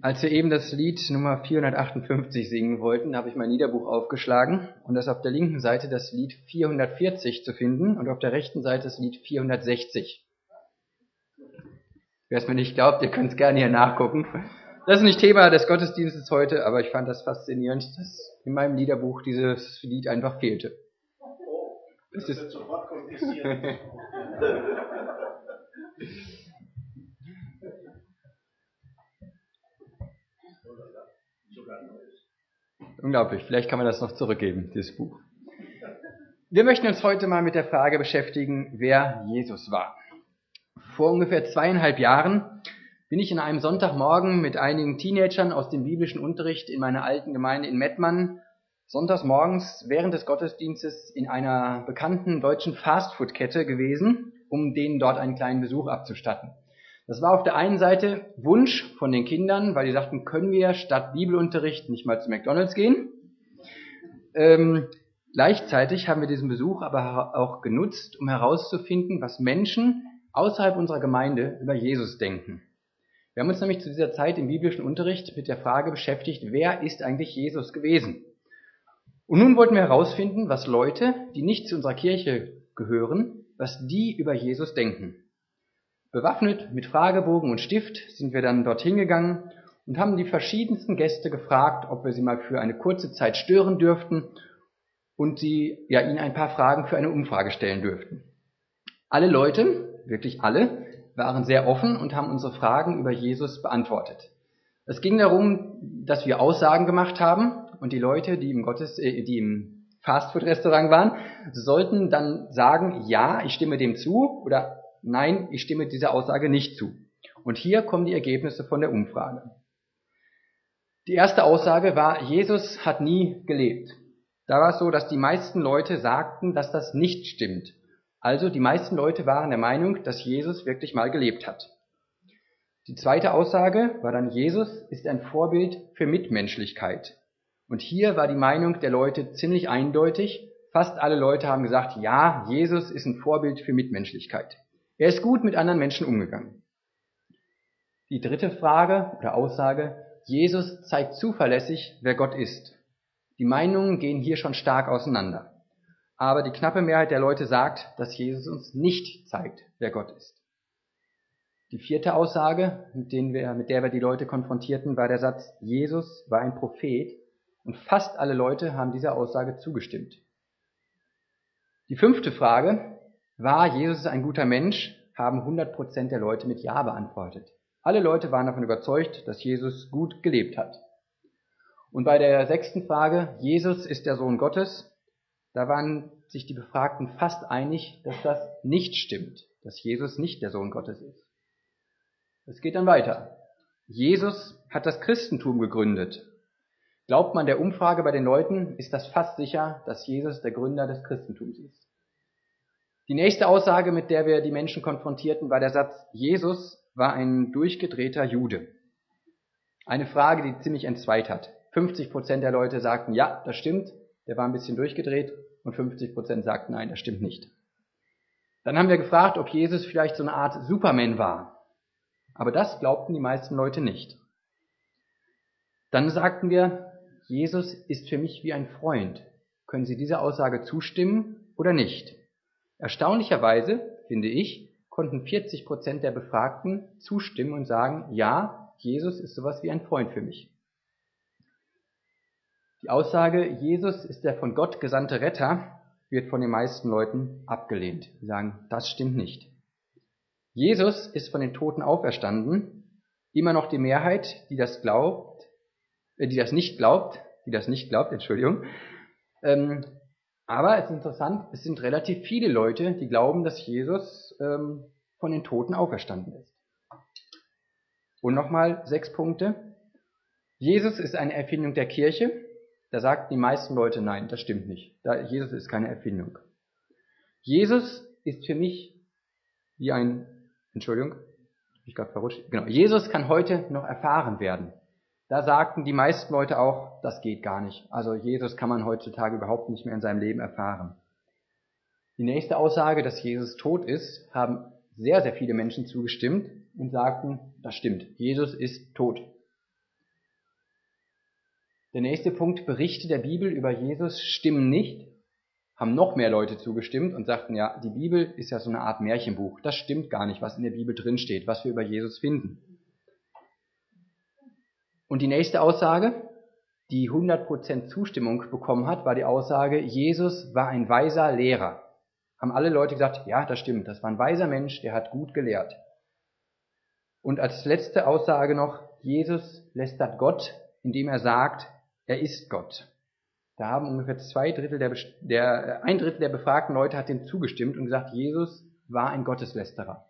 Als wir eben das Lied Nummer 458 singen wollten, habe ich mein Liederbuch aufgeschlagen und das auf der linken Seite das Lied 440 zu finden und auf der rechten Seite das Lied 460. Wer es mir nicht glaubt, ihr könnt es gerne hier nachgucken. Das ist nicht Thema des Gottesdienstes heute, aber ich fand das faszinierend, dass in meinem Liederbuch dieses Lied einfach fehlte. Das ist sofort kompliziert. Unglaublich, vielleicht kann man das noch zurückgeben, dieses Buch. Wir möchten uns heute mal mit der Frage beschäftigen, wer Jesus war. Vor ungefähr 2,5 Jahren bin ich an einem Sonntagmorgen mit einigen Teenagern aus dem biblischen Unterricht in meiner alten Gemeinde in Mettmann sonntags morgens während des Gottesdienstes in einer bekannten deutschen Fastfood-Kette gewesen, um denen dort einen kleinen Besuch abzustatten. Das war auf der einen Seite Wunsch von den Kindern, weil die sagten, können wir statt Bibelunterricht nicht mal zu McDonald's gehen? Gleichzeitig haben wir diesen Besuch aber auch genutzt, um herauszufinden, was Menschen außerhalb unserer Gemeinde über Jesus denken. Wir haben uns nämlich zu dieser Zeit im biblischen Unterricht mit der Frage beschäftigt, wer ist eigentlich Jesus gewesen? Und nun wollten wir herausfinden, was Leute, die nicht zu unserer Kirche gehören, was die über Jesus denken. Bewaffnet mit Fragebogen und Stift sind wir dann dorthin gegangen und haben die verschiedensten Gäste gefragt, ob wir sie mal für eine kurze Zeit stören dürften und ihnen ein paar Fragen für eine Umfrage stellen dürften. Alle Leute, wirklich alle, waren sehr offen und haben unsere Fragen über Jesus beantwortet. Es ging darum, dass wir Aussagen gemacht haben und die Leute, die im Fastfood-Restaurant waren, sollten dann sagen, ja, ich stimme dem zu oder nein, ich stimme dieser Aussage nicht zu. Und hier kommen die Ergebnisse von der Umfrage. Die erste Aussage war, Jesus hat nie gelebt. Da war es so, dass die meisten Leute sagten, dass das nicht stimmt. Also die meisten Leute waren der Meinung, dass Jesus wirklich mal gelebt hat. Die zweite Aussage war dann, Jesus ist ein Vorbild für Mitmenschlichkeit. Und hier war die Meinung der Leute ziemlich eindeutig. Fast alle Leute haben gesagt, ja, Jesus ist ein Vorbild für Mitmenschlichkeit. Er ist gut mit anderen Menschen umgegangen. Die dritte Frage oder Aussage, Jesus zeigt zuverlässig, wer Gott ist. Die Meinungen gehen hier schon stark auseinander. Aber die knappe Mehrheit der Leute sagt, dass Jesus uns nicht zeigt, wer Gott ist. Die vierte Aussage, mit der wir die Leute konfrontierten, war der Satz, Jesus war ein Prophet und fast alle Leute haben dieser Aussage zugestimmt. Die fünfte Frage, war Jesus ein guter Mensch, haben 100% der Leute mit Ja beantwortet. Alle Leute waren davon überzeugt, dass Jesus gut gelebt hat. Und bei der sechsten Frage, Jesus ist der Sohn Gottes, da waren sich die Befragten fast einig, dass das nicht stimmt, dass Jesus nicht der Sohn Gottes ist. Es geht dann weiter. Jesus hat das Christentum gegründet. Glaubt man der Umfrage bei den Leuten, ist das fast sicher, dass Jesus der Gründer des Christentums ist. Die nächste Aussage, mit der wir die Menschen konfrontierten, war der Satz, Jesus war ein durchgedrehter Jude. Eine Frage, die ziemlich entzweit hat. 50% der Leute sagten, ja, das stimmt, der war ein bisschen durchgedreht, und 50% sagten, nein, das stimmt nicht. Dann haben wir gefragt, ob Jesus vielleicht so eine Art Superman war. Aber das glaubten die meisten Leute nicht. Dann sagten wir, Jesus ist für mich wie ein Freund. Können Sie dieser Aussage zustimmen oder nicht? Erstaunlicherweise, finde ich, konnten 40% der Befragten zustimmen und sagen, ja, Jesus ist sowas wie ein Freund für mich. Die Aussage, Jesus ist der von Gott gesandte Retter, wird von den meisten Leuten abgelehnt. Sie sagen, das stimmt nicht. Jesus ist von den Toten auferstanden. Immer noch die Mehrheit, die das nicht glaubt, Entschuldigung. Aber es ist interessant, es sind relativ viele Leute, die glauben, dass Jesus von den Toten auferstanden ist. Und nochmal 6 Punkte. Jesus ist eine Erfindung der Kirche. Da sagten die meisten Leute, nein, das stimmt nicht. Jesus ist keine Erfindung. Jesus ist für mich wie ein, Jesus kann heute noch erfahren werden. Da sagten die meisten Leute auch, das geht gar nicht. Also Jesus kann man heutzutage überhaupt nicht mehr in seinem Leben erfahren. Die nächste Aussage, dass Jesus tot ist, haben sehr, sehr viele Menschen zugestimmt und sagten, das stimmt, Jesus ist tot. Der nächste Punkt, Berichte der Bibel über Jesus stimmen nicht. Haben noch mehr Leute zugestimmt und sagten, ja, die Bibel ist ja so eine Art Märchenbuch. Das stimmt gar nicht, was in der Bibel drinsteht, was wir über Jesus finden. Und die nächste Aussage, die 100% Zustimmung bekommen hat, war die Aussage, Jesus war ein weiser Lehrer. Haben alle Leute gesagt, ja, das stimmt, das war ein weiser Mensch, der hat gut gelehrt. Und als letzte Aussage noch, Jesus lästert Gott, indem er sagt, er ist Gott. Da haben ungefähr ein Drittel der befragten Leute hat dem zugestimmt und gesagt, Jesus war ein Gotteslästerer.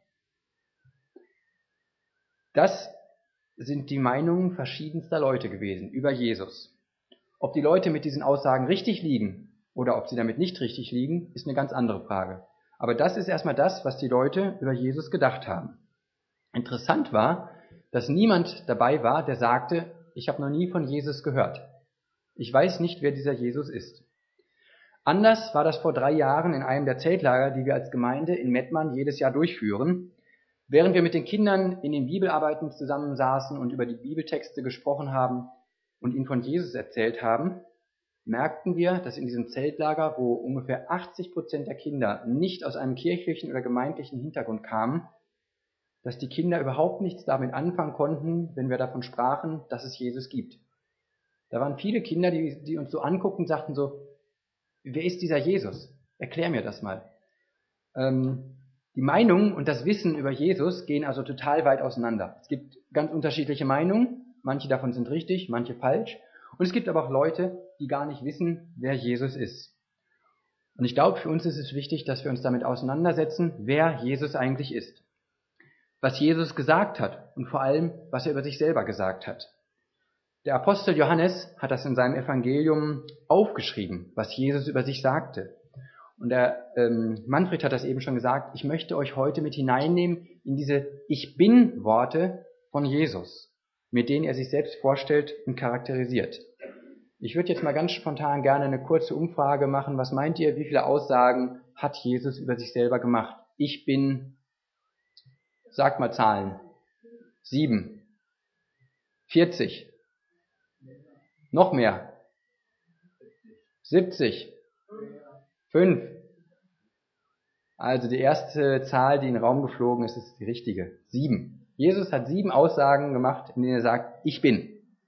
Das sind die Meinungen verschiedenster Leute gewesen über Jesus. Ob die Leute mit diesen Aussagen richtig liegen oder ob sie damit nicht richtig liegen, ist eine ganz andere Frage. Aber das ist erstmal das, was die Leute über Jesus gedacht haben. Interessant war, dass niemand dabei war, der sagte, ich habe noch nie von Jesus gehört. Ich weiß nicht, wer dieser Jesus ist. Anders war das vor 3 Jahren in einem der Zeltlager, die wir als Gemeinde in Mettmann jedes Jahr durchführen. Während wir mit den Kindern in den Bibelarbeiten zusammensaßen und über die Bibeltexte gesprochen haben und ihnen von Jesus erzählt haben, merkten wir, dass in diesem Zeltlager, wo ungefähr 80% der Kinder nicht aus einem kirchlichen oder gemeindlichen Hintergrund kamen, dass die Kinder überhaupt nichts damit anfangen konnten, wenn wir davon sprachen, dass es Jesus gibt. Da waren viele Kinder, die uns so anguckten und sagten so, wer ist dieser Jesus? Erklär mir das mal. Die Meinungen und das Wissen über Jesus gehen also total weit auseinander. Es gibt ganz unterschiedliche Meinungen, manche davon sind richtig, manche falsch. Und es gibt aber auch Leute, die gar nicht wissen, wer Jesus ist. Und ich glaube, für uns ist es wichtig, dass wir uns damit auseinandersetzen, wer Jesus eigentlich ist. Was Jesus gesagt hat und vor allem, was er über sich selber gesagt hat. Der Apostel Johannes hat das in seinem Evangelium aufgeschrieben, was Jesus über sich sagte. Und der Manfred hat das eben schon gesagt, ich möchte euch heute mit hineinnehmen in diese Ich-Bin-Worte von Jesus, mit denen er sich selbst vorstellt und charakterisiert. Ich würde jetzt mal ganz spontan gerne eine kurze Umfrage machen. Was meint ihr, wie viele Aussagen hat Jesus über sich selber gemacht? Ich bin, sagt mal Zahlen, 7, 40, noch mehr, 70, 5. Also die erste Zahl, die in den Raum geflogen ist, ist die richtige. 7. Jesus hat 7 Aussagen gemacht, in denen er sagt, ich bin.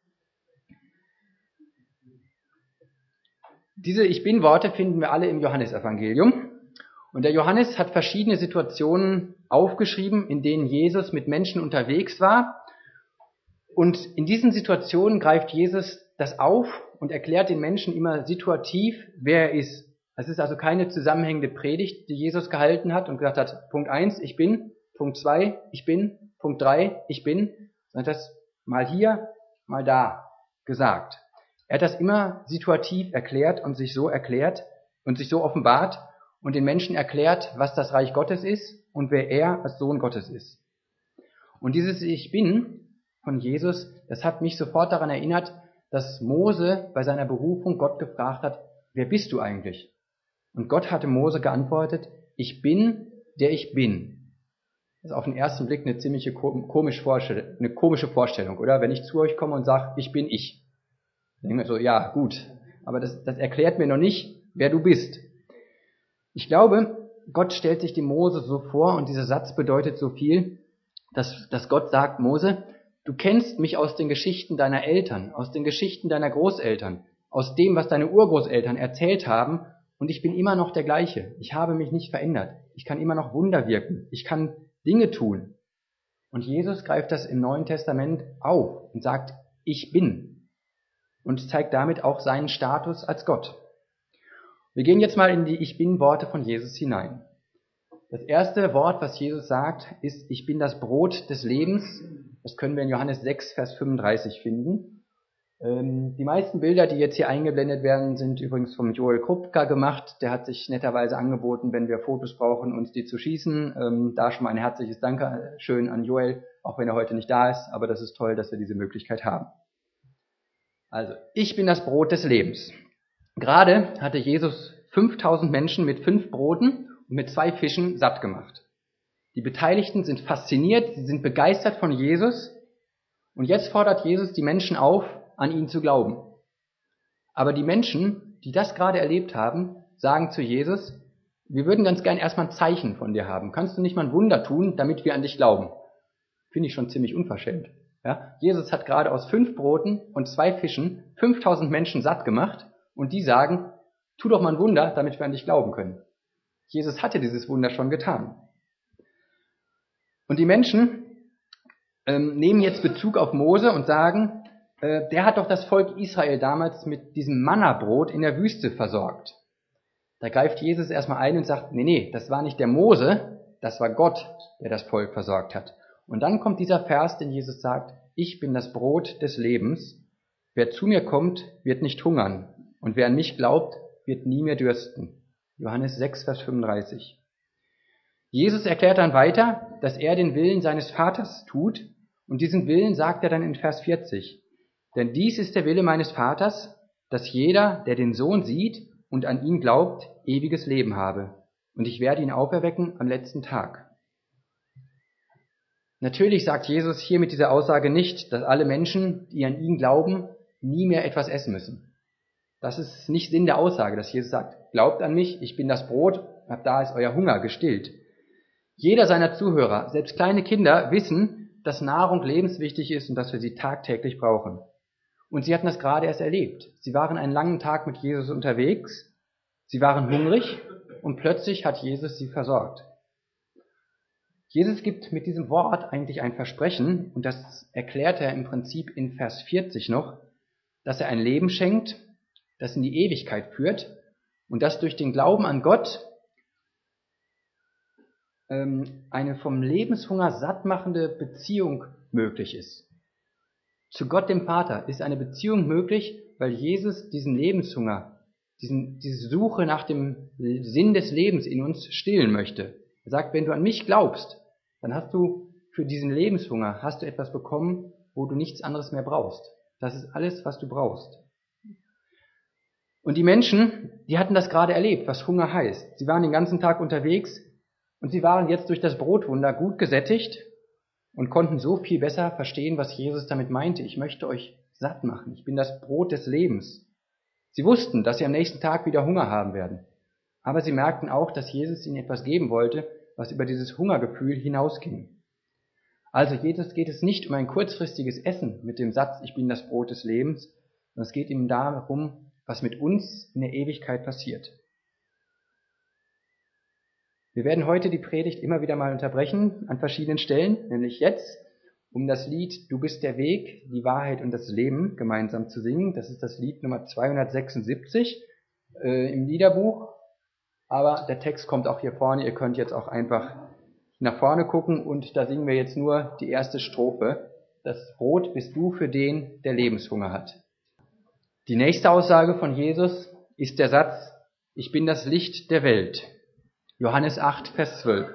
Diese Ich-Bin-Worte finden wir alle im Johannesevangelium. Und der Johannes hat verschiedene Situationen aufgeschrieben, in denen Jesus mit Menschen unterwegs war. Und in diesen Situationen greift Jesus das auf und erklärt den Menschen immer situativ, wer er ist. Es ist also keine zusammenhängende Predigt, die Jesus gehalten hat und gesagt hat, Punkt 1, ich bin, Punkt 2, ich bin, Punkt 3, ich bin, sondern das mal hier, mal da gesagt. Er hat das immer situativ erklärt und sich so offenbart und den Menschen erklärt, was das Reich Gottes ist und wer er als Sohn Gottes ist. Und dieses Ich bin von Jesus, das hat mich sofort daran erinnert, dass Mose bei seiner Berufung Gott gefragt hat, wer bist du eigentlich? Und Gott hatte Mose geantwortet, ich bin, der ich bin. Das ist auf den ersten Blick eine ziemlich komische Vorstellung, oder? Wenn ich zu euch komme und sage, ich bin ich. Dann denken wir so, ja, gut. Aber das erklärt mir noch nicht, wer du bist. Ich glaube, Gott stellt sich dem Mose so vor und dieser Satz bedeutet so viel, dass Gott sagt, Mose, du kennst mich aus den Geschichten deiner Eltern, aus den Geschichten deiner Großeltern, aus dem, was deine Urgroßeltern erzählt haben, und ich bin immer noch der gleiche. Ich habe mich nicht verändert. Ich kann immer noch Wunder wirken. Ich kann Dinge tun. Und Jesus greift das im Neuen Testament auf und sagt, ich bin. Und zeigt damit auch seinen Status als Gott. Wir gehen jetzt mal in die Ich Bin-Worte von Jesus hinein. Das erste Wort, was Jesus sagt, ist, ich bin das Brot des Lebens. Das können wir in Johannes 6, Vers 35 finden. Die meisten Bilder, die jetzt hier eingeblendet werden, sind übrigens vom Joel Krupka gemacht. Der hat sich netterweise angeboten, wenn wir Fotos brauchen, uns die zu schießen. Da schon mal ein herzliches Dankeschön an Joel, auch wenn er heute nicht da ist. Aber das ist toll, dass wir diese Möglichkeit haben. Also, ich bin das Brot des Lebens. Gerade hatte Jesus 5000 Menschen mit 5 Broten und mit 2 Fischen satt gemacht. Die Beteiligten sind fasziniert, sie sind begeistert von Jesus. Und jetzt fordert Jesus die Menschen auf, an ihn zu glauben. Aber die Menschen, die das gerade erlebt haben, sagen zu Jesus, wir würden ganz gern erstmal ein Zeichen von dir haben. Kannst du nicht mal ein Wunder tun, damit wir an dich glauben? Finde ich schon ziemlich unverschämt. Ja? Jesus hat gerade aus 5 Broten und 2 Fischen 5000 Menschen satt gemacht und die sagen, tu doch mal ein Wunder, damit wir an dich glauben können. Jesus hatte dieses Wunder schon getan. Und die Menschen nehmen jetzt Bezug auf Mose und sagen, der hat doch das Volk Israel damals mit diesem Mannabrot in der Wüste versorgt. Da greift Jesus erstmal ein und sagt, nee, das war nicht der Mose, das war Gott, der das Volk versorgt hat. Und dann kommt dieser Vers, den Jesus sagt, ich bin das Brot des Lebens. Wer zu mir kommt, wird nicht hungern. Und wer an mich glaubt, wird nie mehr dürsten. Johannes 6, Vers 35. Jesus erklärt dann weiter, dass er den Willen seines Vaters tut. Und diesen Willen sagt er dann in Vers 40. Denn dies ist der Wille meines Vaters, dass jeder, der den Sohn sieht und an ihn glaubt, ewiges Leben habe. Und ich werde ihn auferwecken am letzten Tag. Natürlich sagt Jesus hier mit dieser Aussage nicht, dass alle Menschen, die an ihn glauben, nie mehr etwas essen müssen. Das ist nicht Sinn der Aussage, dass Jesus sagt, glaubt an mich, ich bin das Brot, ab da ist euer Hunger gestillt. Jeder seiner Zuhörer, selbst kleine Kinder, wissen, dass Nahrung lebenswichtig ist und dass wir sie tagtäglich brauchen. Und sie hatten das gerade erst erlebt. Sie waren einen langen Tag mit Jesus unterwegs, sie waren hungrig und plötzlich hat Jesus sie versorgt. Jesus gibt mit diesem Wort eigentlich ein Versprechen, und das erklärt er im Prinzip in Vers 40 noch, dass er ein Leben schenkt, das in die Ewigkeit führt und das durch den Glauben an Gott eine vom Lebenshunger sattmachende Beziehung möglich ist. Zu Gott dem Vater ist eine Beziehung möglich, weil Jesus diesen Lebenshunger, diese Suche nach dem Sinn des Lebens in uns stillen möchte. Er sagt, wenn du an mich glaubst, dann hast du für diesen Lebenshunger etwas bekommen, wo du nichts anderes mehr brauchst. Das ist alles, was du brauchst. Und die Menschen, die hatten das gerade erlebt, was Hunger heißt. Sie waren den ganzen Tag unterwegs und sie waren jetzt durch das Brotwunder gut gesättigt und konnten so viel besser verstehen, was Jesus damit meinte. Ich möchte euch satt machen. Ich bin das Brot des Lebens. Sie wussten, dass sie am nächsten Tag wieder Hunger haben werden. Aber sie merkten auch, dass Jesus ihnen etwas geben wollte, was über dieses Hungergefühl hinausging. Also geht es nicht um ein kurzfristiges Essen mit dem Satz, ich bin das Brot des Lebens, sondern es geht ihm darum, was mit uns in der Ewigkeit passiert. Wir werden heute die Predigt immer wieder mal unterbrechen an verschiedenen Stellen, nämlich jetzt, um das Lied Du bist der Weg, die Wahrheit und das Leben gemeinsam zu singen. Das ist das Lied Nummer 276 im Liederbuch. Aber der Text kommt auch hier vorne. Ihr könnt jetzt auch einfach nach vorne gucken und da singen wir jetzt nur die erste Strophe. Das Brot bist du für den, der Lebenshunger hat. Die nächste Aussage von Jesus ist der Satz, ich bin das Licht der Welt. Johannes 8, Vers 12.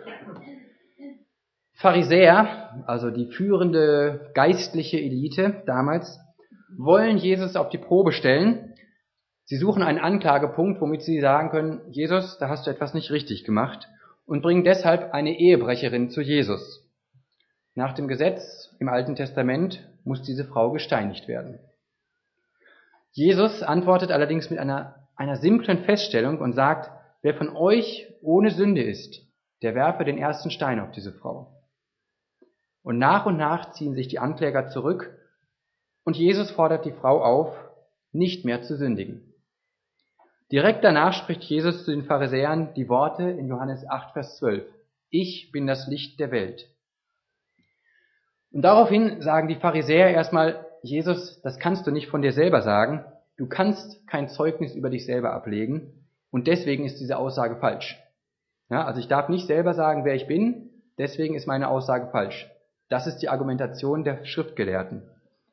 Pharisäer, also die führende geistliche Elite damals, wollen Jesus auf die Probe stellen. Sie suchen einen Anklagepunkt, womit sie sagen können, Jesus, da hast du etwas nicht richtig gemacht, und bringen deshalb eine Ehebrecherin zu Jesus. Nach dem Gesetz im Alten Testament muss diese Frau gesteinigt werden. Jesus antwortet allerdings mit einer simplen Feststellung und sagt, wer von euch ohne Sünde ist, der werfe den ersten Stein auf diese Frau. Und nach ziehen sich die Ankläger zurück und Jesus fordert die Frau auf, nicht mehr zu sündigen. Direkt danach spricht Jesus zu den Pharisäern die Worte in Johannes 8, Vers 12. Ich bin das Licht der Welt. Und daraufhin sagen die Pharisäer erstmal, Jesus, das kannst du nicht von dir selber sagen. Du kannst kein Zeugnis über dich selber ablegen und deswegen ist diese Aussage falsch. Ja, also ich darf nicht selber sagen, wer ich bin, deswegen ist meine Aussage falsch. Das ist die Argumentation der Schriftgelehrten.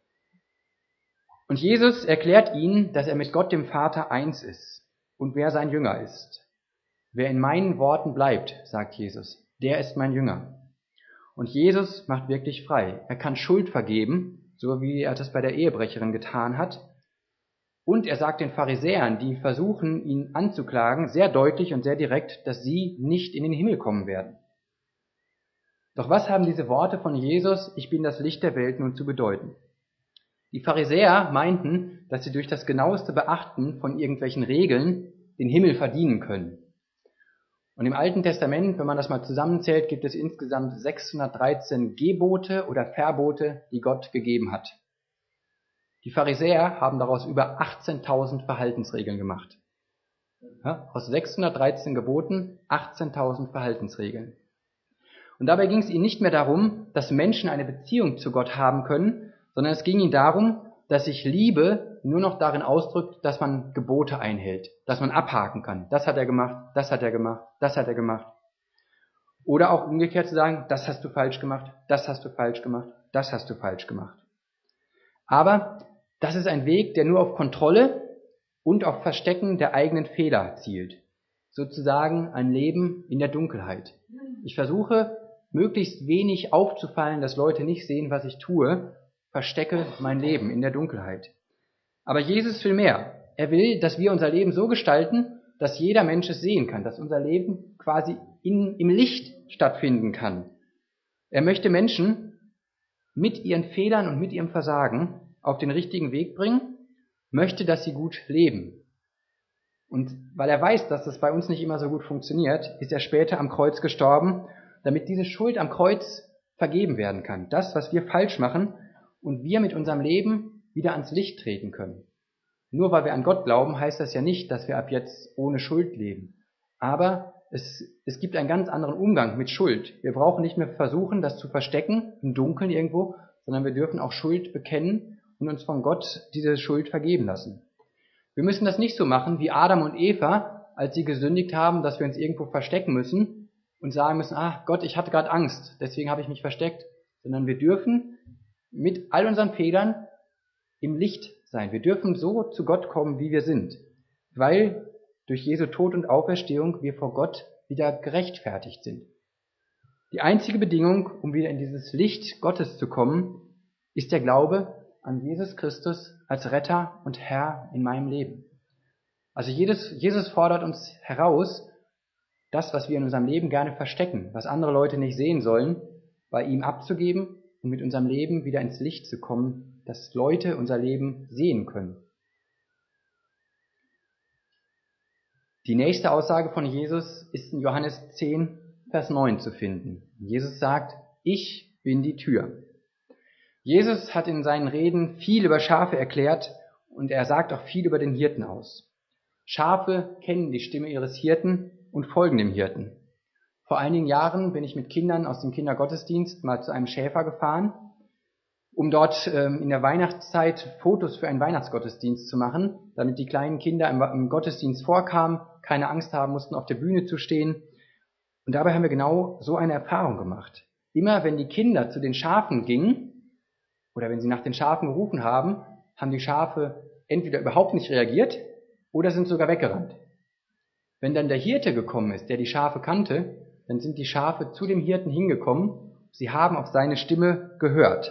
Und Jesus erklärt ihnen, dass er mit Gott dem Vater eins ist und wer sein Jünger ist. Wer in meinen Worten bleibt, sagt Jesus, der ist mein Jünger. Und Jesus macht wirklich frei. Er kann Schuld vergeben, so wie er das bei der Ehebrecherin getan hat. Und er sagt den Pharisäern, die versuchen, ihn anzuklagen, sehr deutlich und sehr direkt, dass sie nicht in den Himmel kommen werden. Doch was haben diese Worte von Jesus, ich bin das Licht der Welt, nun zu bedeuten? Die Pharisäer meinten, dass sie durch das genaueste Beachten von irgendwelchen Regeln den Himmel verdienen können. Und im Alten Testament, wenn man das mal zusammenzählt, gibt es insgesamt 613 Gebote oder Verbote, die Gott gegeben hat. Die Pharisäer haben daraus über 18.000 Verhaltensregeln gemacht. Ja, aus 613 Geboten 18.000 Verhaltensregeln. Und dabei ging es ihnen nicht mehr darum, dass Menschen eine Beziehung zu Gott haben können, sondern es ging ihnen darum, dass sich Liebe nur noch darin ausdrückt, dass man Gebote einhält, dass man abhaken kann. Das hat er gemacht, das hat er gemacht, das hat er gemacht. Oder auch umgekehrt zu sagen, das hast du falsch gemacht, das hast du falsch gemacht, das hast du falsch gemacht. Aber das ist ein Weg, der nur auf Kontrolle und auf Verstecken der eigenen Fehler zielt. Sozusagen ein Leben in der Dunkelheit. Ich versuche, möglichst wenig aufzufallen, dass Leute nicht sehen, was ich tue, verstecke mein Leben in der Dunkelheit. Aber Jesus will mehr. Er will, dass wir unser Leben so gestalten, dass jeder Mensch es sehen kann, dass unser Leben quasi im Licht stattfinden kann. Er möchte Menschen mit ihren Fehlern und mit ihrem Versagen auf den richtigen Weg bringen, möchte, dass sie gut leben. Und weil er weiß, dass das bei uns nicht immer so gut funktioniert, ist er später am Kreuz gestorben, damit diese Schuld am Kreuz vergeben werden kann. Das, was wir falsch machen und wir mit unserem Leben wieder ans Licht treten können. Nur weil wir an Gott glauben, heißt das ja nicht, dass wir ab jetzt ohne Schuld leben. Aber es gibt einen ganz anderen Umgang mit Schuld. Wir brauchen nicht mehr versuchen, das zu verstecken, im Dunkeln irgendwo, sondern wir dürfen auch Schuld bekennen und uns von Gott diese Schuld vergeben lassen. Wir müssen das nicht so machen wie Adam und Eva, als sie gesündigt haben, dass wir uns irgendwo verstecken müssen und sagen müssen, Gott, ich hatte gerade Angst, deswegen habe ich mich versteckt. Sondern wir dürfen mit all unseren Fehlern im Licht sein. Wir dürfen so zu Gott kommen, wie wir sind, weil durch Jesu Tod und Auferstehung wir vor Gott wieder gerechtfertigt sind. Die einzige Bedingung, um wieder in dieses Licht Gottes zu kommen, ist der Glaube an Jesus Christus als Retter und Herr in meinem Leben. Also Jesus fordert uns heraus, das, was wir in unserem Leben gerne verstecken, was andere Leute nicht sehen sollen, bei ihm abzugeben und mit unserem Leben wieder ins Licht zu kommen, dass Leute unser Leben sehen können. Die nächste Aussage von Jesus ist in Johannes 10, Vers 9 zu finden. Jesus sagt, ich bin die Tür. Jesus hat in seinen Reden viel über Schafe erklärt und er sagt auch viel über den Hirten aus. Schafe kennen die Stimme ihres Hirten und folgen dem Hirten. Vor einigen Jahren bin ich mit Kindern aus dem Kindergottesdienst mal zu einem Schäfer gefahren, um dort in der Weihnachtszeit Fotos für einen Weihnachtsgottesdienst zu machen, damit die kleinen Kinder im Gottesdienst vorkamen, keine Angst haben mussten, auf der Bühne zu stehen. Und dabei haben wir genau so eine Erfahrung gemacht. Immer wenn die Kinder zu den Schafen gingen, oder wenn sie nach den Schafen gerufen haben, haben die Schafe entweder überhaupt nicht reagiert oder sind sogar weggerannt. Wenn dann der Hirte gekommen ist, der die Schafe kannte, dann sind die Schafe zu dem Hirten hingekommen, sie haben auf seine Stimme gehört.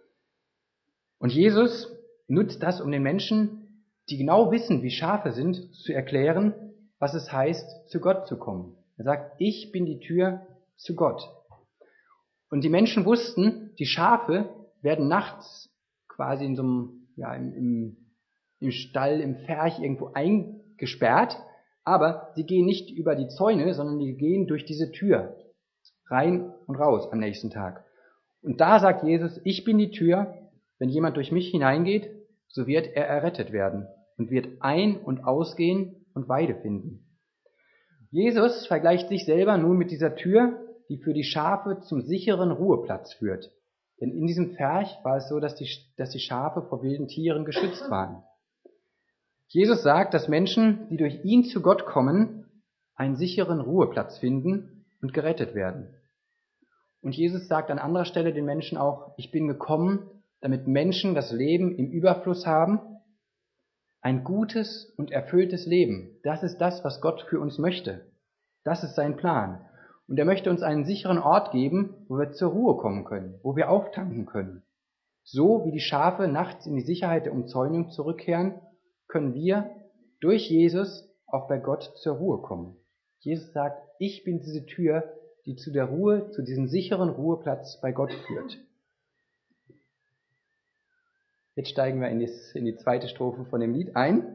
Und Jesus nutzt das, um den Menschen, die genau wissen, wie Schafe sind, zu erklären, was es heißt, zu Gott zu kommen. Er sagt, ich bin die Tür zu Gott. Und die Menschen wussten, die Schafe werden nachts quasi in so einem, im Stall, im Pferch irgendwo eingesperrt, aber sie gehen nicht über die Zäune, sondern die gehen durch diese Tür rein und raus am nächsten Tag. Und da sagt Jesus, ich bin die Tür, wenn jemand durch mich hineingeht, so wird er errettet werden und wird ein- und ausgehen und Weide finden. Jesus vergleicht sich selber nun mit dieser Tür, die für die Schafe zum sicheren Ruheplatz führt. Denn in diesem Pferch war es so, dass die Schafe vor wilden Tieren geschützt waren. Jesus sagt, dass Menschen, die durch ihn zu Gott kommen, einen sicheren Ruheplatz finden und gerettet werden. Und Jesus sagt an anderer Stelle den Menschen auch, ich bin gekommen, damit Menschen das Leben im Überfluss haben, ein gutes und erfülltes Leben. Das ist das, was Gott für uns möchte. Das ist sein Plan. Und er möchte uns einen sicheren Ort geben, wo wir zur Ruhe kommen können, wo wir auftanken können. So wie die Schafe nachts in die Sicherheit der Umzäunung zurückkehren, können wir durch Jesus auch bei Gott zur Ruhe kommen. Jesus sagt, ich bin diese Tür, die zu der Ruhe, zu diesem sicheren Ruheplatz bei Gott führt. Jetzt steigen wir in die zweite Strophe von dem Lied ein.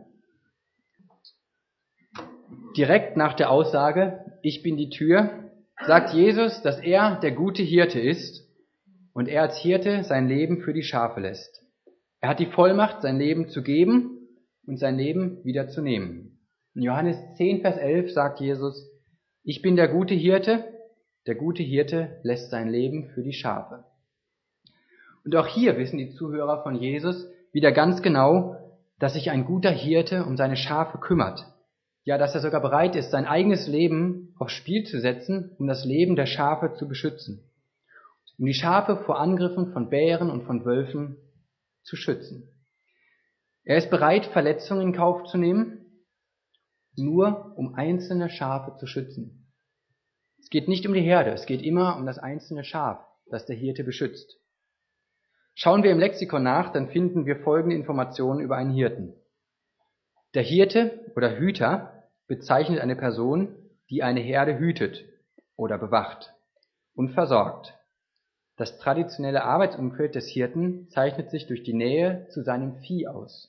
Direkt nach der Aussage, ich bin die Tür, sagt Jesus, dass er der gute Hirte ist und er als Hirte sein Leben für die Schafe lässt. Er hat die Vollmacht, sein Leben zu geben und sein Leben wieder zu nehmen. In Johannes 10, Vers 11 sagt Jesus, ich bin der gute Hirte lässt sein Leben für die Schafe. Und auch hier wissen die Zuhörer von Jesus wieder ganz genau, dass sich ein guter Hirte um seine Schafe kümmert. Ja, dass er sogar bereit ist, sein eigenes Leben aufs Spiel zu setzen, um das Leben der Schafe zu beschützen. Um die Schafe vor Angriffen von Bären und von Wölfen zu schützen. Er ist bereit, Verletzungen in Kauf zu nehmen, nur um einzelne Schafe zu schützen. Es geht nicht um die Herde, es geht immer um das einzelne Schaf, das der Hirte beschützt. Schauen wir im Lexikon nach, dann finden wir folgende Informationen über einen Hirten. Der Hirte oder Hüter bezeichnet eine Person, die eine Herde hütet oder bewacht und versorgt. Das traditionelle Arbeitsumfeld des Hirten zeichnet sich durch die Nähe zu seinem Vieh aus.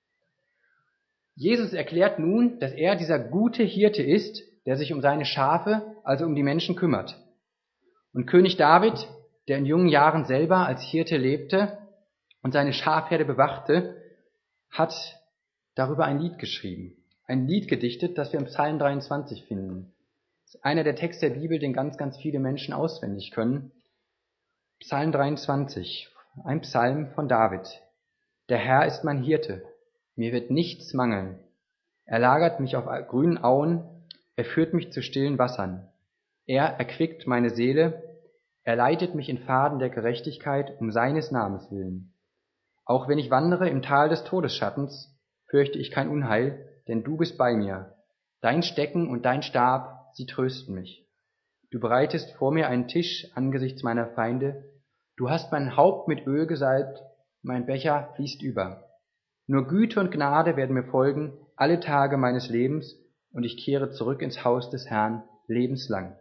Jesus erklärt nun, dass er dieser gute Hirte ist, der sich um seine Schafe, also um die Menschen kümmert. Und König David, der in jungen Jahren selber als Hirte lebte und seine Schafherde bewachte, hat darüber ein Lied geschrieben. Ein Lied gedichtet, das wir im Psalm 23 finden. Das ist einer der Texte der Bibel, den ganz, ganz viele Menschen auswendig können. Psalm 23, ein Psalm von David. Der Herr ist mein Hirte, mir wird nichts mangeln. Er lagert mich auf grünen Auen, er führt mich zu stillen Wassern. Er erquickt meine Seele, er leitet mich in Pfaden der Gerechtigkeit um seines Namens willen. Auch wenn ich wandere im Tal des Todesschattens, fürchte ich kein Unheil, denn du bist bei mir. Dein Stecken und dein Stab, sie trösten mich. Du bereitest vor mir einen Tisch angesichts meiner Feinde. Du hast mein Haupt mit Öl gesalbt, mein Becher fließt über. Nur Güte und Gnade werden mir folgen alle Tage meines Lebens, und ich kehre zurück ins Haus des Herrn lebenslang.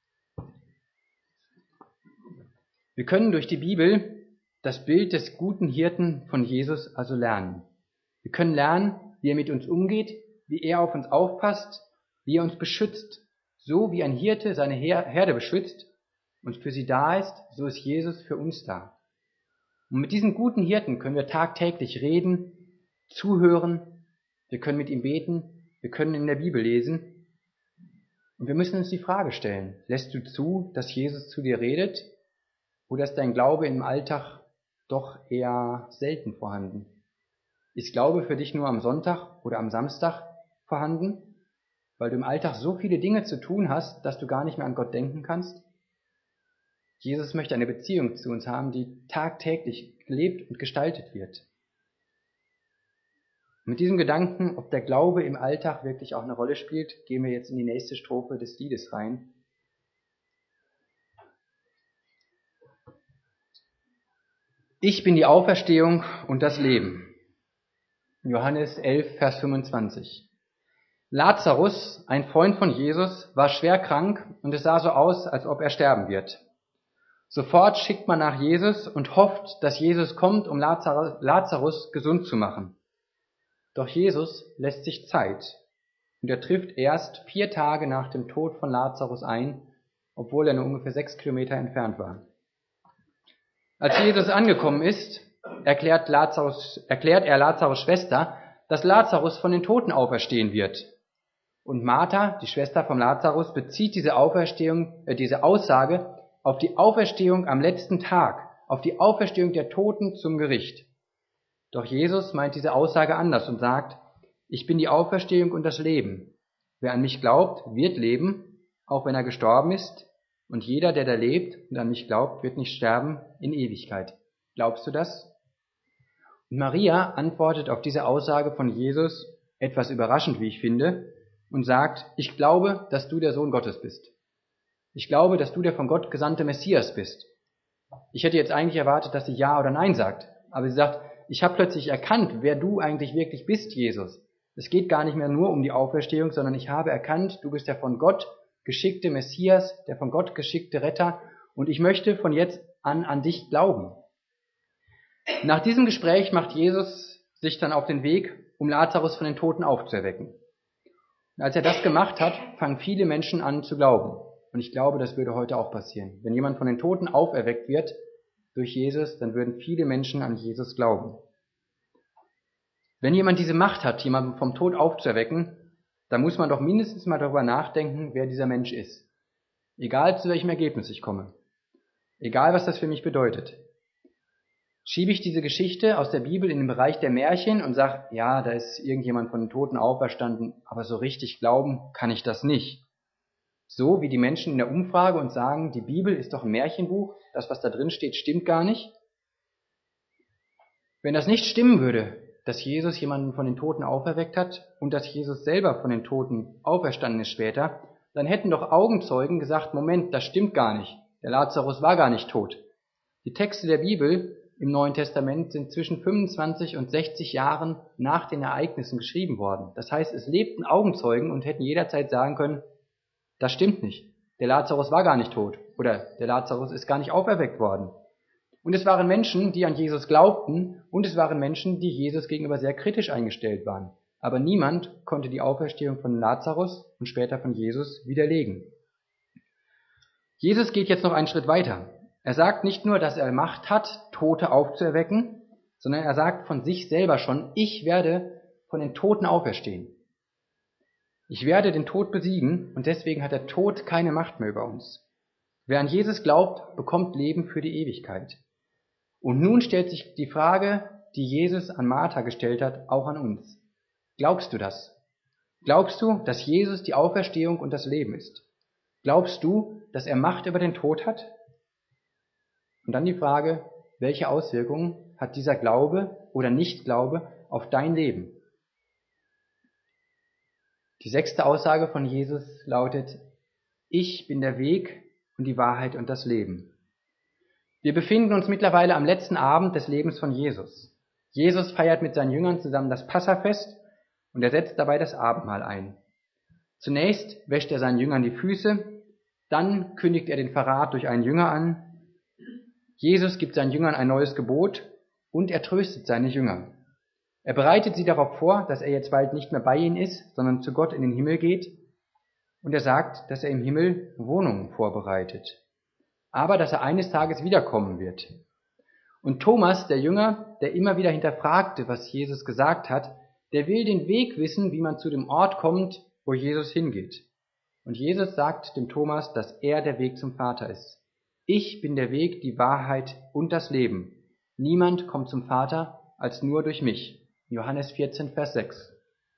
Wir können durch die Bibel das Bild des guten Hirten von Jesus also lernen. Wir können lernen, wie er mit uns umgeht, wie er auf uns aufpasst, wie er uns beschützt. So wie ein Hirte seine Herde beschützt und für sie da ist, so ist Jesus für uns da. Und mit diesem guten Hirten können wir tagtäglich reden, zuhören, wir können mit ihm beten, wir können in der Bibel lesen. Und wir müssen uns die Frage stellen, lässt du zu, dass Jesus zu dir redet, oder ist dein Glaube im Alltag doch eher selten vorhanden? Ist Glaube für dich nur am Sonntag oder am Samstag vorhanden, weil du im Alltag so viele Dinge zu tun hast, dass du gar nicht mehr an Gott denken kannst? Jesus möchte eine Beziehung zu uns haben, die tagtäglich gelebt und gestaltet wird. Mit diesem Gedanken, ob der Glaube im Alltag wirklich auch eine Rolle spielt, gehen wir jetzt in die nächste Strophe des Liedes rein. Ich bin die Auferstehung und das Leben. Johannes 11, Vers 25. Lazarus, ein Freund von Jesus, war schwer krank und es sah so aus, als ob er sterben wird. Sofort schickt man nach Jesus und hofft, dass Jesus kommt, um Lazarus gesund zu machen. Doch Jesus lässt sich Zeit und er trifft erst 4 Tage nach dem Tod von Lazarus ein, obwohl er nur ungefähr 6 Kilometer entfernt war. Als Jesus angekommen ist, erklärt er Lazarus' Schwester, dass Lazarus von den Toten auferstehen wird. Und Martha, die Schwester von Lazarus, bezieht diese Aussage auf die Auferstehung am letzten Tag, auf die Auferstehung der Toten zum Gericht. Doch Jesus meint diese Aussage anders und sagt, ich bin die Auferstehung und das Leben. Wer an mich glaubt, wird leben, auch wenn er gestorben ist. Und jeder, der da lebt und an mich glaubt, wird nicht sterben in Ewigkeit. Glaubst du das? Und Maria antwortet auf diese Aussage von Jesus, etwas überraschend, wie ich finde, und sagt, ich glaube, dass du der Sohn Gottes bist. Ich glaube, dass du der von Gott gesandte Messias bist. Ich hätte jetzt eigentlich erwartet, dass sie Ja oder Nein sagt. Aber sie sagt, ich habe plötzlich erkannt, wer du eigentlich wirklich bist, Jesus. Es geht gar nicht mehr nur um die Auferstehung, sondern ich habe erkannt, du bist der von Gott geschickte Messias, der von Gott geschickte Retter, und ich möchte von jetzt an dich glauben. Nach diesem Gespräch macht Jesus sich dann auf den Weg, um Lazarus von den Toten aufzuerwecken. Und als er das gemacht hat, fangen viele Menschen an zu glauben. Und ich glaube, das würde heute auch passieren. Wenn jemand von den Toten auferweckt wird durch Jesus, dann würden viele Menschen an Jesus glauben. Wenn jemand diese Macht hat, jemanden vom Tod aufzuerwecken, dann muss man doch mindestens mal darüber nachdenken, wer dieser Mensch ist. Egal zu welchem Ergebnis ich komme. Egal was das für mich bedeutet. Schiebe ich diese Geschichte aus der Bibel in den Bereich der Märchen und sage, ja, da ist irgendjemand von den Toten auferstanden, aber so richtig glauben kann ich das nicht. So wie die Menschen in der Umfrage und sagen, die Bibel ist doch ein Märchenbuch, das, was da drin steht, stimmt gar nicht. Wenn das nicht stimmen würde, dass Jesus jemanden von den Toten auferweckt hat und dass Jesus selber von den Toten auferstanden ist später, dann hätten doch Augenzeugen gesagt, Moment, das stimmt gar nicht. Der Lazarus war gar nicht tot. Die Texte der Bibel im Neuen Testament sind zwischen 25 und 60 Jahren nach den Ereignissen geschrieben worden. Das heißt, es lebten Augenzeugen und hätten jederzeit sagen können, das stimmt nicht. Der Lazarus war gar nicht tot oder der Lazarus ist gar nicht auferweckt worden. Und es waren Menschen, die an Jesus glaubten und es waren Menschen, die Jesus gegenüber sehr kritisch eingestellt waren. Aber niemand konnte die Auferstehung von Lazarus und später von Jesus widerlegen. Jesus geht jetzt noch einen Schritt weiter. Er sagt nicht nur, dass er Macht hat, Tote aufzuerwecken, sondern er sagt von sich selber schon, ich werde von den Toten auferstehen. Ich werde den Tod besiegen und deswegen hat der Tod keine Macht mehr über uns. Wer an Jesus glaubt, bekommt Leben für die Ewigkeit. Und nun stellt sich die Frage, die Jesus an Martha gestellt hat, auch an uns. Glaubst du das? Glaubst du, dass Jesus die Auferstehung und das Leben ist? Glaubst du, dass er Macht über den Tod hat? Und dann die Frage, welche Auswirkungen hat dieser Glaube oder Nichtglaube auf dein Leben? Die 6. Aussage von Jesus lautet, ich bin der Weg und die Wahrheit und das Leben. Wir befinden uns mittlerweile am letzten Abend des Lebens von Jesus. Jesus feiert mit seinen Jüngern zusammen das Passafest und er setzt dabei das Abendmahl ein. Zunächst wäscht er seinen Jüngern die Füße, dann kündigt er den Verrat durch einen Jünger an. Jesus gibt seinen Jüngern ein neues Gebot und er tröstet seine Jünger. Er bereitet sie darauf vor, dass er jetzt bald nicht mehr bei ihnen ist, sondern zu Gott in den Himmel geht. Und er sagt, dass er im Himmel Wohnungen vorbereitet. Aber dass er eines Tages wiederkommen wird. Und Thomas, der Jünger, der immer wieder hinterfragte, was Jesus gesagt hat, der will den Weg wissen, wie man zu dem Ort kommt, wo Jesus hingeht. Und Jesus sagt dem Thomas, dass er der Weg zum Vater ist. Ich bin der Weg, die Wahrheit und das Leben. Niemand kommt zum Vater als nur durch mich. Johannes 14, Vers 6.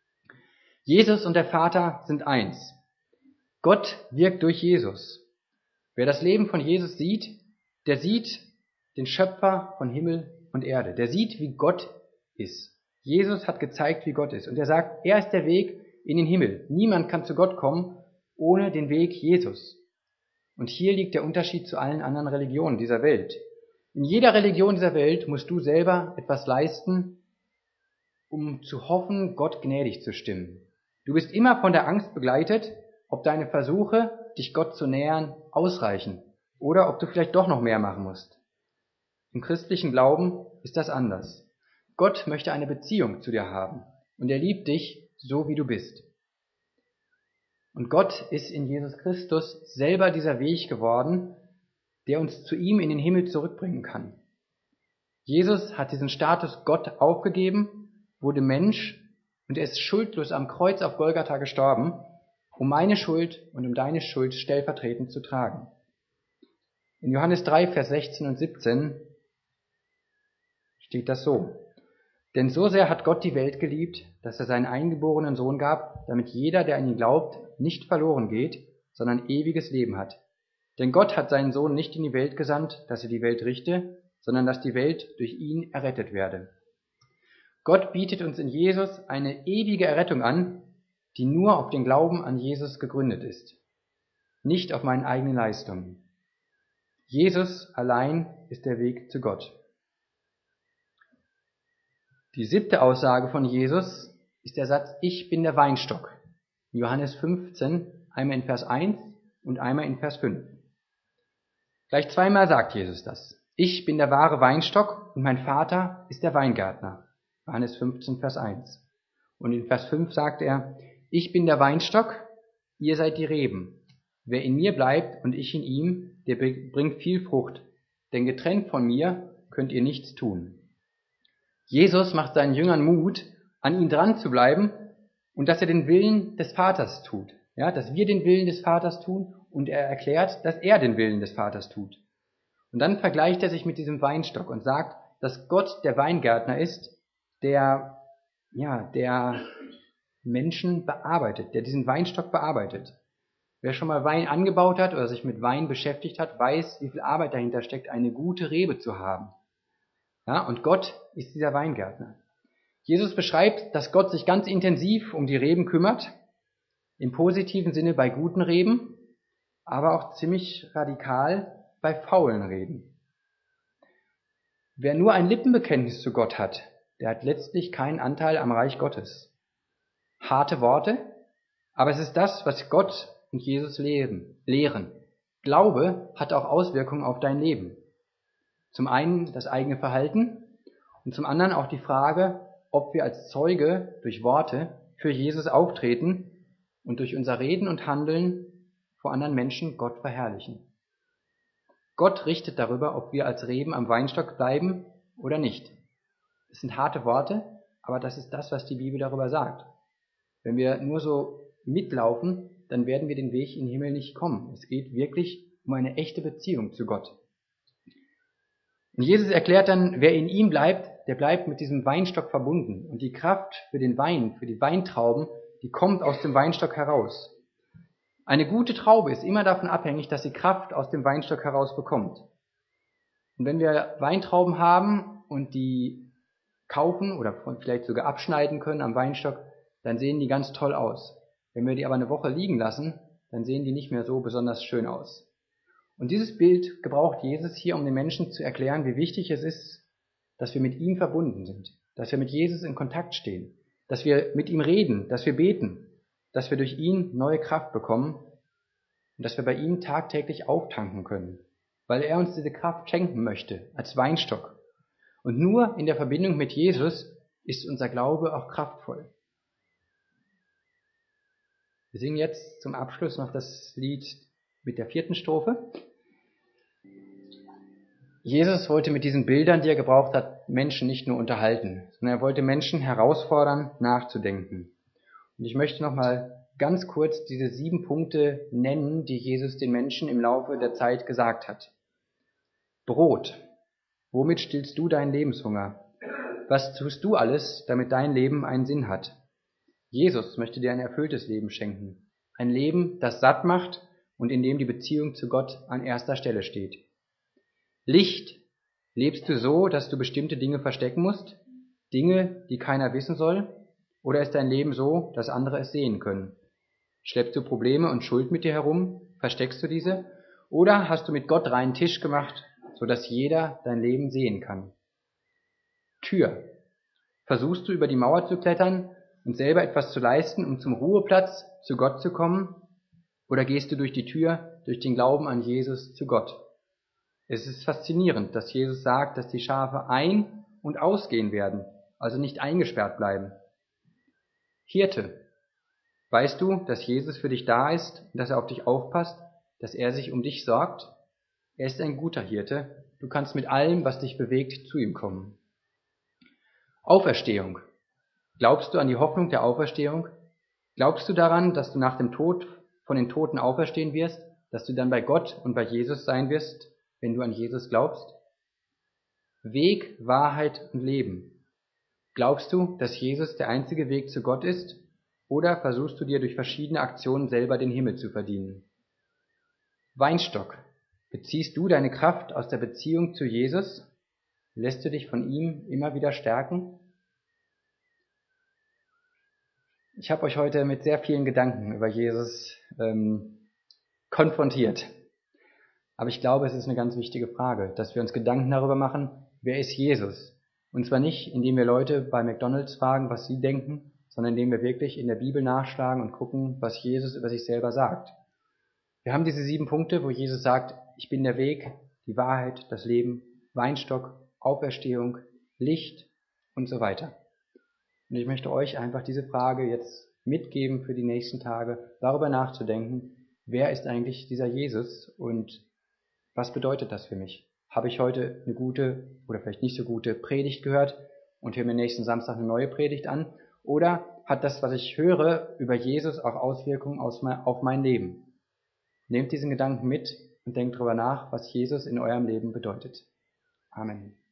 Jesus und der Vater sind eins. Gott wirkt durch Jesus. Wer das Leben von Jesus sieht, der sieht den Schöpfer von Himmel und Erde. Der sieht, wie Gott ist. Jesus hat gezeigt, wie Gott ist. Und er sagt, er ist der Weg in den Himmel. Niemand kann zu Gott kommen ohne den Weg Jesus. Und hier liegt der Unterschied zu allen anderen Religionen dieser Welt. In jeder Religion dieser Welt musst du selber etwas leisten, um zu hoffen, Gott gnädig zu stimmen. Du bist immer von der Angst begleitet, ob deine Versuche, dich Gott zu nähern, ausreichen oder ob du vielleicht doch noch mehr machen musst. Im christlichen Glauben ist das anders. Gott möchte eine Beziehung zu dir haben und er liebt dich so, wie du bist. Und Gott ist in Jesus Christus selber dieser Weg geworden, der uns zu ihm in den Himmel zurückbringen kann. Jesus hat diesen Status Gott aufgegeben, wurde Mensch und er ist schuldlos am Kreuz auf Golgatha gestorben, um meine Schuld und um deine Schuld stellvertretend zu tragen. In Johannes 3, Vers 16 und 17 steht das so. Denn so sehr hat Gott die Welt geliebt, dass er seinen eingeborenen Sohn gab, damit jeder, der an ihn glaubt, nicht verloren geht, sondern ewiges Leben hat. Denn Gott hat seinen Sohn nicht in die Welt gesandt, dass er die Welt richte, sondern dass die Welt durch ihn errettet werde. Gott bietet uns in Jesus eine ewige Errettung an, die nur auf den Glauben an Jesus gegründet ist, nicht auf meinen eigenen Leistungen. Jesus allein ist der Weg zu Gott. Die 7. Aussage von Jesus ist der Satz, ich bin der Weinstock. Johannes 15, einmal in Vers 1 und einmal in Vers 5. Gleich zweimal sagt Jesus das. Ich bin der wahre Weinstock und mein Vater ist der Weingärtner. Johannes 15, Vers 1. Und in Vers 5 sagt er, ich bin der Weinstock, ihr seid die Reben. Wer in mir bleibt und ich in ihm, der bringt viel Frucht, denn getrennt von mir könnt ihr nichts tun. Jesus macht seinen Jüngern Mut, an ihn dran zu bleiben und dass er den Willen des Vaters tut. Ja, dass wir den Willen des Vaters tun und er erklärt, dass er den Willen des Vaters tut. Und dann vergleicht er sich mit diesem Weinstock und sagt, dass Gott der Weingärtner ist, der Menschen bearbeitet, der diesen Weinstock bearbeitet. Wer schon mal Wein angebaut hat oder sich mit Wein beschäftigt hat, weiß, wie viel Arbeit dahinter steckt, eine gute Rebe zu haben. Ja, und Gott ist dieser Weingärtner. Jesus beschreibt, dass Gott sich ganz intensiv um die Reben kümmert, im positiven Sinne bei guten Reben, aber auch ziemlich radikal bei faulen Reben. Wer nur ein Lippenbekenntnis zu Gott hat, der hat letztlich keinen Anteil am Reich Gottes. Harte Worte, aber es ist das, was Gott und Jesus lehren. Glaube hat auch Auswirkungen auf dein Leben. Zum einen das eigene Verhalten und zum anderen auch die Frage, ob wir als Zeuge durch Worte für Jesus auftreten und durch unser Reden und Handeln vor anderen Menschen Gott verherrlichen. Gott richtet darüber, ob wir als Reben am Weinstock bleiben oder nicht. Das sind harte Worte, aber das ist das, was die Bibel darüber sagt. Wenn wir nur so mitlaufen, dann werden wir den Weg in den Himmel nicht kommen. Es geht wirklich um eine echte Beziehung zu Gott. Und Jesus erklärt dann, wer in ihm bleibt, der bleibt mit diesem Weinstock verbunden. Und die Kraft für den Wein, für die Weintrauben, die kommt aus dem Weinstock heraus. Eine gute Traube ist immer davon abhängig, dass sie Kraft aus dem Weinstock heraus bekommt. Und wenn wir Weintrauben haben und die kaufen oder vielleicht sogar abschneiden können am Weinstock, dann sehen die ganz toll aus. Wenn wir die aber eine Woche liegen lassen, dann sehen die nicht mehr so besonders schön aus. Und dieses Bild gebraucht Jesus hier, um den Menschen zu erklären, wie wichtig es ist, dass wir mit ihm verbunden sind, dass wir mit Jesus in Kontakt stehen, dass wir mit ihm reden, dass wir beten, dass wir durch ihn neue Kraft bekommen und dass wir bei ihm tagtäglich auftanken können, weil er uns diese Kraft schenken möchte als Weinstock. Und nur in der Verbindung mit Jesus ist unser Glaube auch kraftvoll. Wir singen jetzt zum Abschluss noch das Lied mit der 4. Strophe. Jesus wollte mit diesen Bildern, die er gebraucht hat, Menschen nicht nur unterhalten, sondern er wollte Menschen herausfordern, nachzudenken. Und ich möchte nochmal ganz kurz diese 7 Punkte nennen, die Jesus den Menschen im Laufe der Zeit gesagt hat. Brot. Womit stillst du deinen Lebenshunger? Was tust du alles, damit dein Leben einen Sinn hat? Jesus möchte dir ein erfülltes Leben schenken. Ein Leben, das satt macht und in dem die Beziehung zu Gott an erster Stelle steht. Licht. Lebst du so, dass du bestimmte Dinge verstecken musst? Dinge, die keiner wissen soll? Oder ist dein Leben so, dass andere es sehen können? Schleppst du Probleme und Schuld mit dir herum? Versteckst du diese? Oder hast du mit Gott reinen Tisch gemacht, sodass jeder dein Leben sehen kann? Tür. Versuchst du über die Mauer zu klettern und selber etwas zu leisten, um zum Ruheplatz zu Gott zu kommen? Oder gehst du durch die Tür, durch den Glauben an Jesus zu Gott? Es ist faszinierend, dass Jesus sagt, dass die Schafe ein- und ausgehen werden, also nicht eingesperrt bleiben. Hirte. Weißt du, dass Jesus für dich da ist und dass er auf dich aufpasst, dass er sich um dich sorgt? Er ist ein guter Hirte. Du kannst mit allem, was dich bewegt, zu ihm kommen. Auferstehung. Glaubst du an die Hoffnung der Auferstehung? Glaubst du daran, dass du nach dem Tod von den Toten auferstehen wirst, dass du dann bei Gott und bei Jesus sein wirst, wenn du an Jesus glaubst? Weg, Wahrheit und Leben. Glaubst du, dass Jesus der einzige Weg zu Gott ist? Oder versuchst du dir durch verschiedene Aktionen selber den Himmel zu verdienen? Weinstock. Beziehst du deine Kraft aus der Beziehung zu Jesus? Lässt du dich von ihm immer wieder stärken? Ich habe euch heute mit sehr vielen Gedanken über Jesus konfrontiert. Aber ich glaube, es ist eine ganz wichtige Frage, dass wir uns Gedanken darüber machen, wer ist Jesus? Und zwar nicht, indem wir Leute bei McDonald's fragen, was sie denken, sondern indem wir wirklich in der Bibel nachschlagen und gucken, was Jesus über sich selber sagt. Wir haben diese 7 Punkte, wo Jesus sagt, ich bin der Weg, die Wahrheit, das Leben Weinstock, Auferstehung, Licht und so weiter. Und ich möchte euch einfach diese Frage jetzt mitgeben für die nächsten Tage, darüber nachzudenken, wer ist eigentlich dieser Jesus und was bedeutet das für mich? Habe ich heute eine gute oder vielleicht nicht so gute Predigt gehört und höre mir nächsten Samstag eine neue Predigt an? Oder hat das, was ich höre über Jesus, auch Auswirkungen auf mein Leben? Nehmt diesen Gedanken mit und denkt darüber nach, was Jesus in eurem Leben bedeutet. Amen.